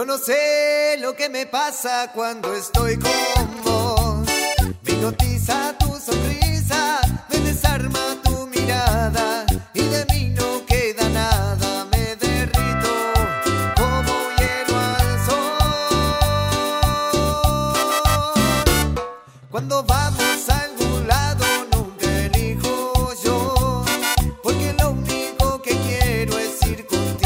no sé lo que me pasa cuando estoy con vos. Me hipnotiza tu sonrisa, me desarma tu mirada y de mí no queda nada. Me derrito como hielo al sol. Cuando vamos a algún lado nunca elijo yo, porque lo único que quiero es ir contigo.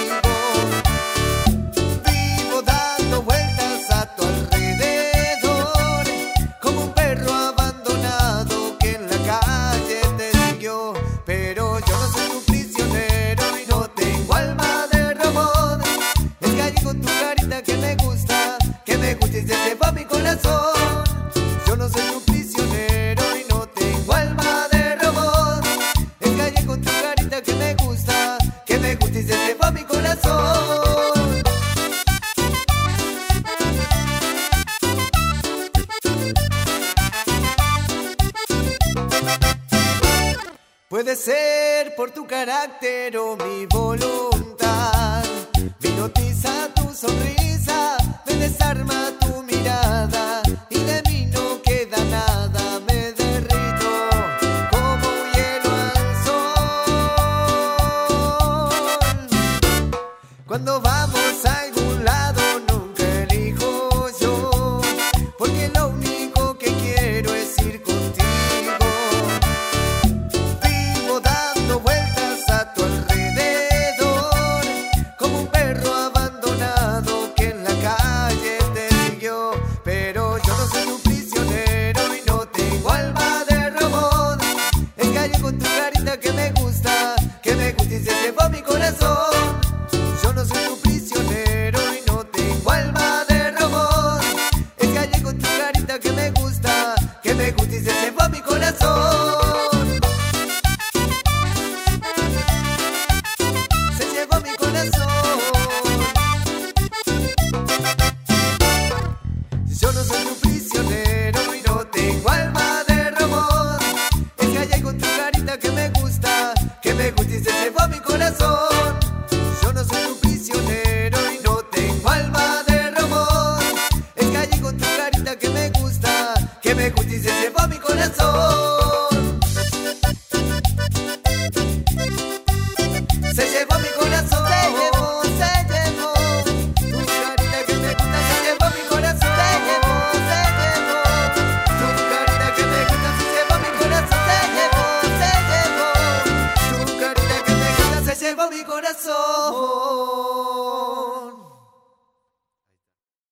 Vivo dando vueltas a tu alrededor, como un perro abandonado que en la calle te siguió. Pero yo no soy tu prisionero y no tengo alma de robot. Es que allí con tu carita que me gusta y se lleva mi corazón. Yo no soy tu prisionero y no tengo alma de robot. Es que allí con tu carita que me gusta y se lleva mi corazón. Puede ser por tu carácter o mi voluntad. Me hipnotiza tu sonrisa, me desarma tu mirada y de mí no queda nada. Me derrito como hielo al sol. Cuando vamos a algún lado nunca elijo yo, porque lo único que quiero es ir contigo. Vivo dando vueltas a tu alrededor, como un perro abandonado que en la calle te siguió. Pero yo no soy tu prisionero y no tengo alma de robot. Es que allí con tu carita que me gusta y se llevó mi corazón. Yo no soy tu prisionero y no tengo alma de robot. Es que allí con tu carita que me gusta y se llevó mi corazón. Se llevó mi corazón. Yo no soy tu prisionero y no tengo alma de robot. Es que allí con tu carita que me gusta y se llevó mi corazón. Yo no soy tu prisionero y no tengo alma de robot. Es que allí con tu carita que me gusta y se llevó mi corazón. Se llevó mi corazón. Se llevó tu carita que me gusta, se llevó mi corazón. Se llevó tu carita que me gusta, se llevó mi corazón. Se llevó tu carita que me gusta, se llevó mi corazón.